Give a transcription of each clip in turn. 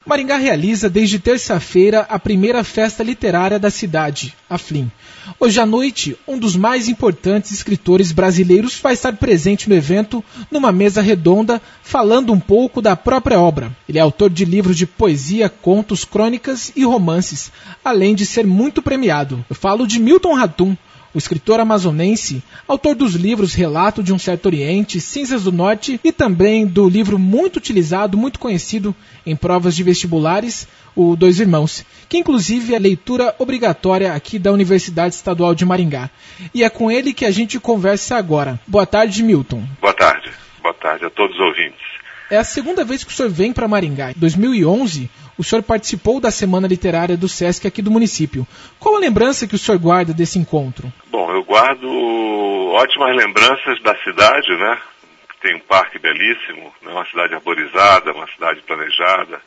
Maringá realiza desde terça-feira a primeira festa literária da cidade, a FLIM. Hoje à noite, um dos mais importantes escritores brasileiros vai estar presente no evento numa mesa redonda falando um pouco da própria obra. Ele é autor de livros de poesia, contos, crônicas e romances, além de ser muito premiado. Eu falo de Milton Ratum, o escritor amazonense, autor dos livros Relato de um Certo Oriente, Cinzas do Norte e também do livro muito utilizado, muito conhecido em provas de vestibulares, o Dois Irmãos, que inclusive é leitura obrigatória aqui da Universidade Estadual de Maringá. E é com ele que a gente conversa agora. Boa tarde, Milton. Boa tarde a todos os ouvintes. É a segunda vez que o senhor vem para Maringá. Em 2011, o senhor participou da Semana Literária do Sesc aqui do município. Qual a lembrança que o senhor guarda desse encontro? Bom, eu guardo ótimas lembranças da cidade, né? Tem um parque belíssimo, né? Uma cidade arborizada, uma cidade planejada.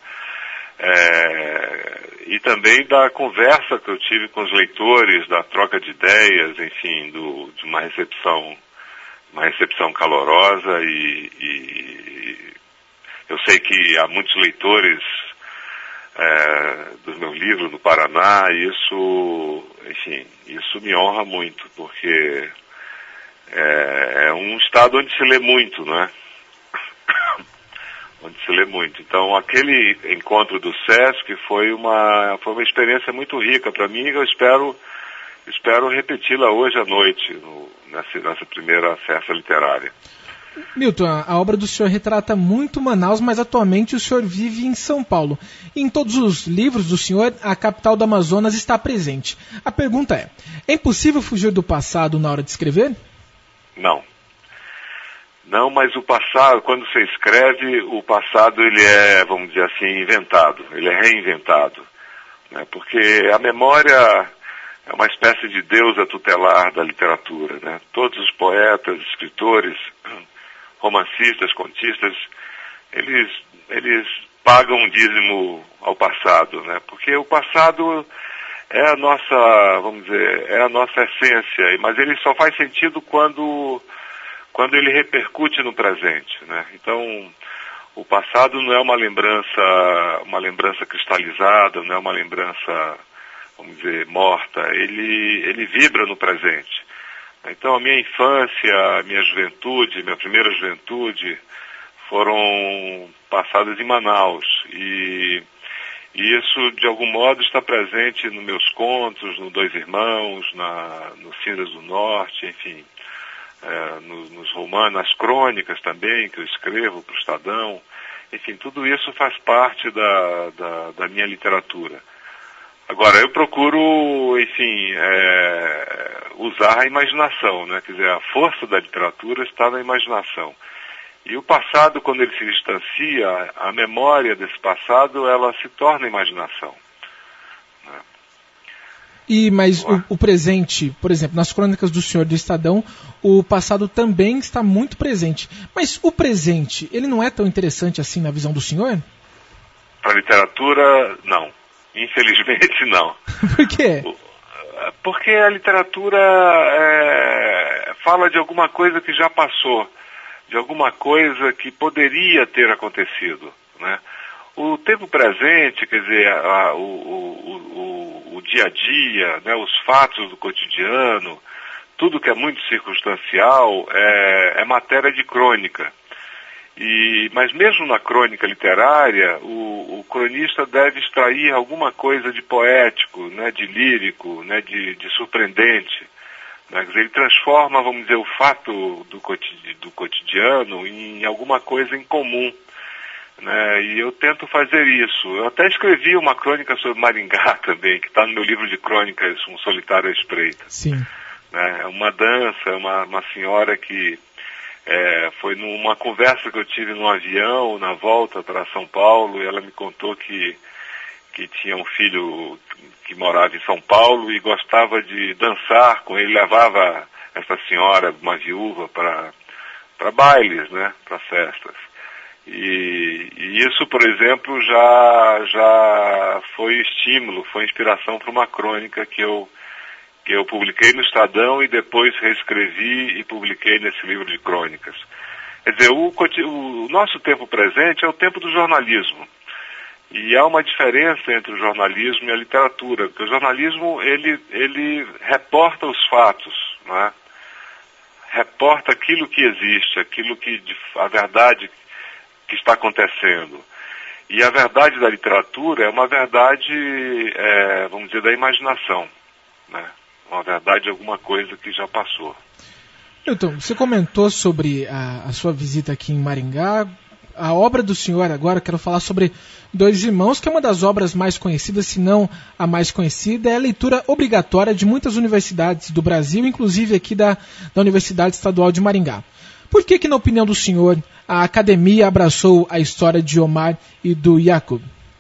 E também da conversa que eu tive com os leitores, da troca de ideias, enfim, de uma recepção calorosa e eu sei que há muitos leitores do meu livro no Paraná, e isso me honra muito, porque é um estado onde se lê muito, não é? Onde se lê muito. Então, aquele encontro do Sesc foi uma experiência muito rica para mim, e eu espero repeti-la hoje à noite, nessa primeira festa literária. Milton, a obra do senhor retrata muito Manaus, mas atualmente o senhor vive em São Paulo. E em todos os livros do senhor, a capital do Amazonas está presente. A pergunta é impossível fugir do passado na hora de escrever? Não, mas o passado, quando você escreve, o passado ele é, vamos dizer assim, inventado, ele é reinventado, né? Porque a memória é uma espécie de deusa tutelar da literatura, né? Todos os poetas, escritores, romancistas, contistas, eles pagam um dízimo ao passado, né? Porque o passado é a nossa, vamos dizer, é a nossa essência, mas ele só faz sentido quando ele repercute no presente, né? Então, o passado não é uma lembrança cristalizada, não é uma lembrança, vamos dizer, morta, ele vibra no presente. Então, a minha infância, a minha juventude, minha primeira juventude, foram passadas em Manaus. E isso, de algum modo, está presente nos meus contos, no Dois Irmãos, no Cinzas do Norte, enfim, nos romanos, nas crônicas também, que eu escrevo para o Estadão. Enfim, tudo isso faz parte da minha literatura. Agora, eu procuro, enfim, usar a imaginação, né? Quer dizer, a força da literatura está na imaginação. E o passado, quando ele se distancia, a memória desse passado, ela se torna imaginação, né? Mas o presente, por exemplo, nas crônicas do senhor do Estadão, o passado também está muito presente. Mas o presente, ele não é tão interessante assim na visão do senhor? Para a literatura, não. Infelizmente, não. Por quê? Porque a literatura fala de alguma coisa que já passou, de alguma coisa que poderia ter acontecido, né? O tempo presente, quer dizer, o dia a dia, né, os fatos do cotidiano, tudo que é muito circunstancial é matéria de crônica. Mas mesmo na crônica literária, o cronista deve extrair alguma coisa de poético, né, de lírico, né, de surpreendente. Né? Quer dizer, ele transforma, vamos dizer, o fato do cotidiano em alguma coisa em comum. Né? E eu tento fazer isso. Eu até escrevi uma crônica sobre Maringá também, que está no meu livro de crônicas, Um Solitário à Espreita. Sim. Né? Uma dança, uma senhora que foi numa conversa que eu tive num avião, na volta para São Paulo, e ela me contou que tinha um filho que morava em São Paulo e gostava de dançar com ele, levava essa senhora, uma viúva, para bailes, né, para festas. E isso, por exemplo, já foi estímulo, foi inspiração para uma crônica que eu publiquei no Estadão e depois reescrevi e publiquei nesse livro de crônicas. Quer dizer, o nosso tempo presente é o tempo do jornalismo. E há uma diferença entre o jornalismo e a literatura, porque o jornalismo, ele reporta os fatos, não é? Reporta aquilo que existe, a verdade que está acontecendo. E a verdade da literatura é uma verdade, vamos dizer, da imaginação, né? Uma verdade de alguma coisa que já passou. Milton, você comentou sobre a sua visita aqui em Maringá. A obra do senhor agora, quero falar sobre Dois Irmãos, que é uma das obras mais conhecidas, se não a mais conhecida, é a leitura obrigatória de muitas universidades do Brasil, inclusive aqui da Universidade Estadual de Maringá. Por que, na opinião do senhor, a academia abraçou a história de Omar e do Jacob?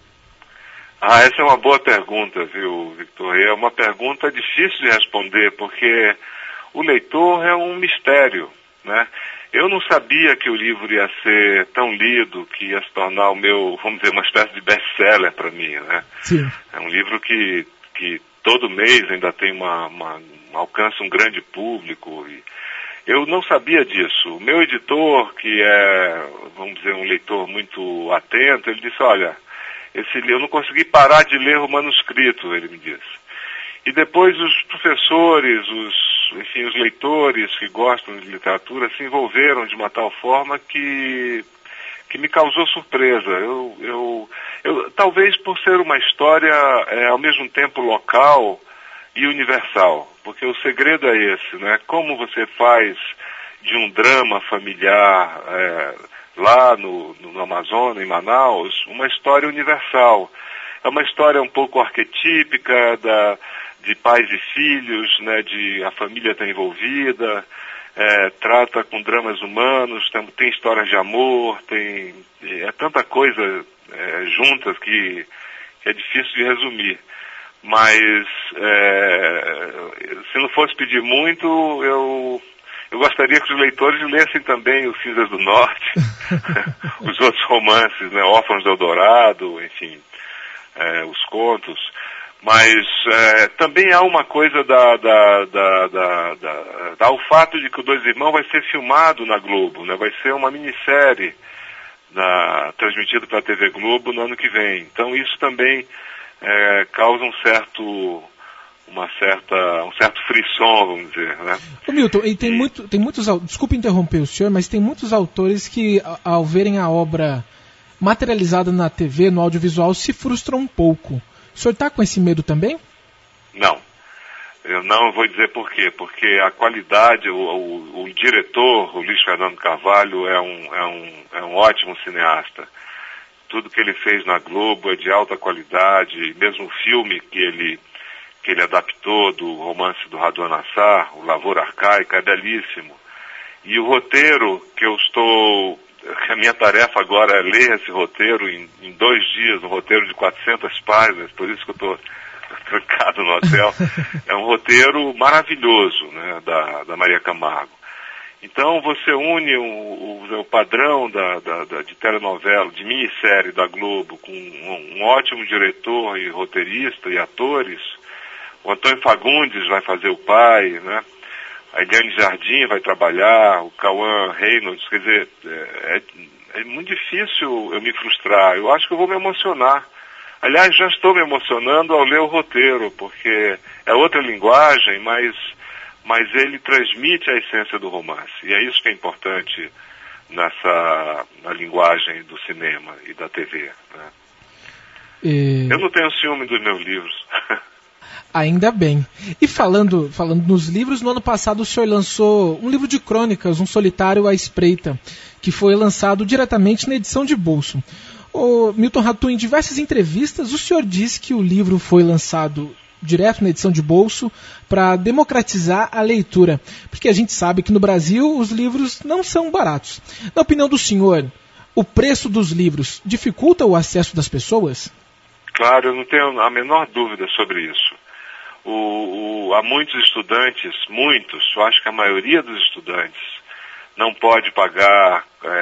Essa é uma boa pergunta, viu, Victor? É uma pergunta difícil de responder, porque o leitor é um mistério, né? Eu não sabia que o livro ia ser tão lido, que ia se tornar o meu, vamos dizer, uma espécie de best-seller para mim, né? Sim. É um livro que todo mês ainda tem alcança um grande público. E eu não sabia disso. O meu editor, que é, vamos dizer, um leitor muito atento, ele disse, olha, eu não consegui parar de ler o manuscrito, ele me disse. E depois os professores, os leitores que gostam de literatura se envolveram de uma tal forma que me causou surpresa. Eu talvez por ser uma história ao mesmo tempo local e universal, porque o segredo é esse, né? Como você faz de um drama familiar lá no Amazonas, em Manaus, uma história universal. É uma história um pouco arquetípica de pais e filhos, né, a família está envolvida, trata com dramas humanos, tem histórias de amor, é tanta coisa juntas que é difícil de resumir. Mas, se não fosse pedir muito, eu gostaria que os leitores lessem também o Cinzas do Norte, os outros romances, né, Órfãos do Eldorado, enfim, os contos. Mas também há uma coisa o fato de que o Dois Irmãos vai ser filmado na Globo, né? Vai ser uma minissérie transmitida pela TV Globo no ano que vem. Então isso também causa um certo frisson, vamos dizer, né? Ô Milton, e tem muitos, desculpe interromper o senhor, mas tem muitos autores que, ao verem a obra materializada na TV, no audiovisual, se frustram um pouco. O senhor está com esse medo também? Não. Eu não vou dizer por quê. Porque a qualidade, o diretor, o Luiz Fernando Carvalho, é um ótimo cineasta. Tudo que ele fez na Globo é de alta qualidade. Mesmo o filme que ele adaptou do romance do Raduan Nassar, O Lavoura Arcaica, é belíssimo. E o roteiro a minha tarefa agora é ler esse roteiro em 2 dias, um roteiro de 400 páginas, por isso que eu estou trancado no hotel. É um roteiro maravilhoso, né, da Maria Camargo. Então você une o padrão de telenovela, de minissérie da Globo, com um ótimo diretor e roteirista e atores. O Antônio Fagundes vai fazer o pai, né? A Eliane Jardim vai trabalhar, o Cauã Reynolds, quer dizer, é muito difícil eu me frustrar. Eu acho que eu vou me emocionar. Aliás, já estou me emocionando ao ler o roteiro, porque é outra linguagem, mas ele transmite a essência do romance. E é isso que é importante na linguagem do cinema e da TV, né? Eu não tenho ciúme dos meus livros. Ainda bem. E falando nos livros, no ano passado o senhor lançou um livro de crônicas, Um Solitário à Espreita, que foi lançado diretamente na edição de bolso. O Milton Ratum, em diversas entrevistas, o senhor disse que o livro foi lançado direto na edição de bolso para democratizar a leitura, porque a gente sabe que no Brasil os livros não são baratos. Na opinião do senhor, o preço dos livros dificulta o acesso das pessoas? Claro, eu não tenho a menor dúvida sobre isso. Há muitos estudantes, eu acho que a maioria dos estudantes não pode pagar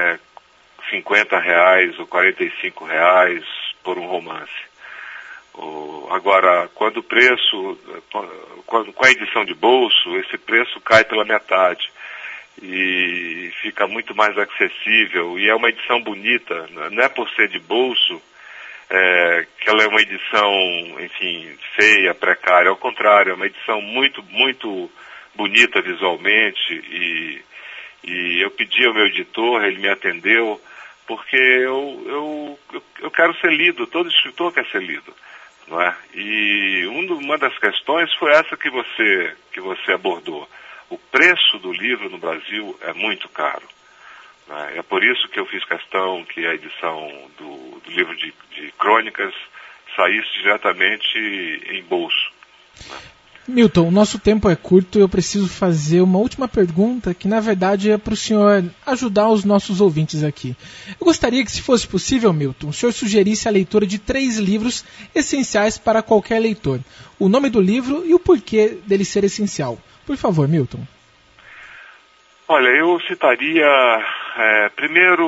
R$50 ou R$45 por um romance. Agora, com a edição de bolso, esse preço cai pela metade e fica muito mais acessível, e é uma edição bonita, não é por ser de bolso, que ela é uma edição, enfim, feia, precária. Ao contrário, é uma edição muito, muito bonita visualmente, e eu pedi ao meu editor, ele me atendeu, porque eu quero ser lido, todo escritor quer ser lido, não é? E uma das questões foi essa que você abordou. O preço do livro no Brasil é muito caro. Né? É por isso que eu fiz questão que a edição do livro de crônicas saísse diretamente em bolso. Né? Milton, o nosso tempo é curto e eu preciso fazer uma última pergunta que, na verdade, é para o senhor ajudar os nossos ouvintes aqui. Eu gostaria que, se fosse possível, Milton, o senhor sugerisse a leitura de 3 livros essenciais para qualquer leitor. O nome do livro e o porquê dele ser essencial. Por favor, Milton. Olha, eu citaria, primeiro,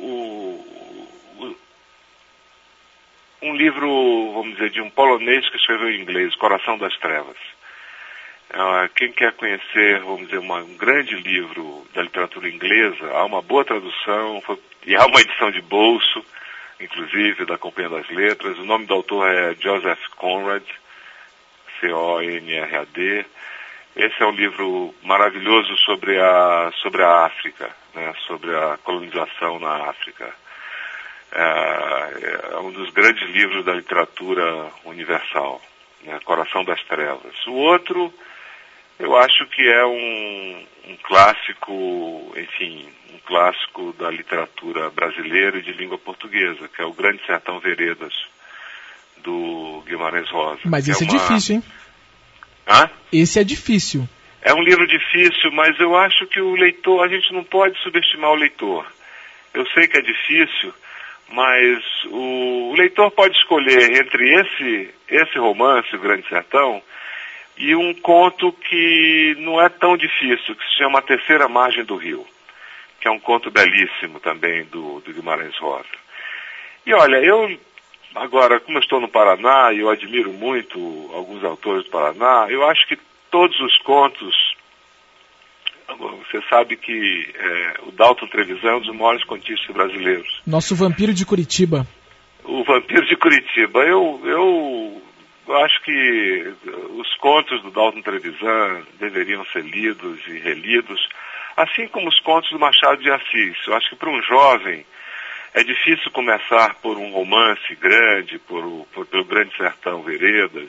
um livro, vamos dizer, de um polonês que escreveu em inglês, Coração das Trevas. Quem quer conhecer, vamos dizer, um grande livro da literatura inglesa, há uma boa tradução, e há uma edição de bolso, inclusive, da Companhia das Letras. O nome do autor é Joseph Conrad, C-O-N-R-A-D. Esse é um livro maravilhoso sobre a África, né, sobre a colonização na África. É um dos grandes livros da literatura universal, né, Coração das Trevas. O outro, eu acho que é um clássico, enfim, um clássico da literatura brasileira e de língua portuguesa, que é o Grande Sertão Veredas, do Guimarães Rosa. Mas esse é difícil, hein? Hã? Esse é difícil. É um livro difícil, mas eu acho que o leitor, a gente não pode subestimar o leitor. Eu sei que é difícil, mas o leitor pode escolher entre esse romance, O Grande Sertão, e um conto que não é tão difícil, que se chama A Terceira Margem do Rio, que é um conto belíssimo também do Guimarães Rosa. E olha, agora, como eu estou no Paraná, e eu admiro muito alguns autores do Paraná, eu acho que todos os contos, você sabe que o Dalton Trevisan é um dos maiores contistas brasileiros. Nosso vampiro de Curitiba. O vampiro de Curitiba. Eu acho que os contos do Dalton Trevisan deveriam ser lidos e relidos, assim como os contos do Machado de Assis. Eu acho que para um jovem é difícil começar por um romance grande, pelo Grande Sertão Veredas,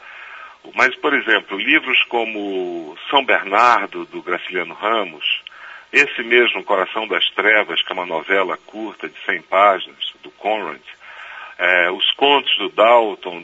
mas, por exemplo, livros como São Bernardo, do Graciliano Ramos, esse mesmo Coração das Trevas, que é uma novela curta de 100 páginas, do Conrad, os contos do Dalton,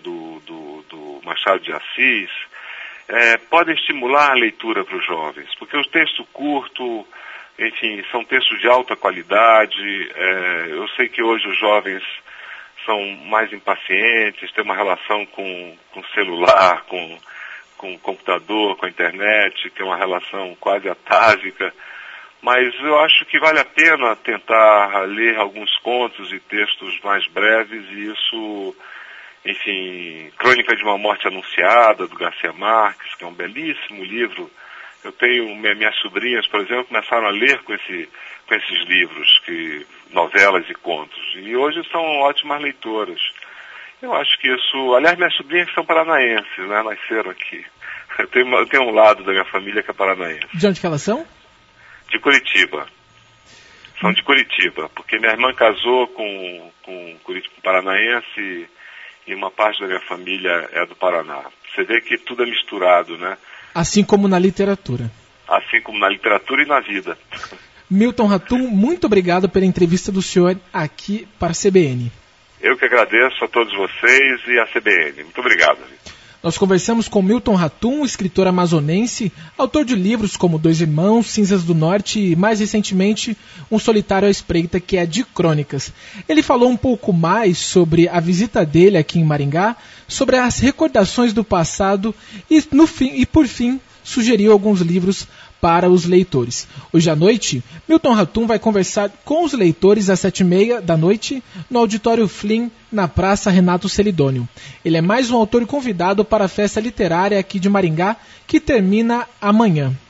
do Machado de Assis, podem estimular a leitura para os jovens, porque o texto curto, enfim, são textos de alta qualidade. Eu sei que hoje os jovens são mais impacientes, têm uma relação com celular, com computador, com a internet, que é uma relação quase atávica, mas eu acho que vale a pena tentar ler alguns contos e textos mais breves, e isso, enfim, Crônica de uma Morte Anunciada, do Garcia Marques, que é um belíssimo livro. Eu tenho minhas sobrinhas, por exemplo, começaram a ler com esses livros, novelas e contos, e hoje são ótimas leitoras. Eu acho que isso... Aliás, minhas sobrinhas são paranaenses, né? Nasceram aqui. Eu tenho um lado da minha família que é paranaense. De onde que elas são? De Curitiba. São de Curitiba, porque minha irmã casou com paranaense e uma parte da minha família é do Paraná. Você vê que tudo é misturado, né? Assim como na literatura. Assim como na literatura e na vida. Milton Ratum, muito obrigado pela entrevista do senhor aqui para a CBN. Eu que agradeço a todos vocês e a CBN. Muito obrigado. Nós conversamos com Milton Ratum, escritor amazonense, autor de livros como Dois Irmãos, Cinzas do Norte e, mais recentemente, Um Solitário à Espreita, que é de crônicas. Ele falou um pouco mais sobre a visita dele aqui em Maringá, sobre as recordações do passado e por fim, sugeriu alguns livros para os leitores. Hoje à noite, Milton Ratum vai conversar com os leitores às 19h no Auditório Flynn, na Praça Renato Celidônio. Ele é mais um autor convidado para a festa literária aqui de Maringá, que termina amanhã.